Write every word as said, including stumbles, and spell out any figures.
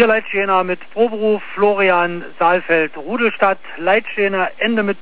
Hier Leitstener mit Proberuf Florian Saalfeld Rudelstadt, Leitstener Ende mit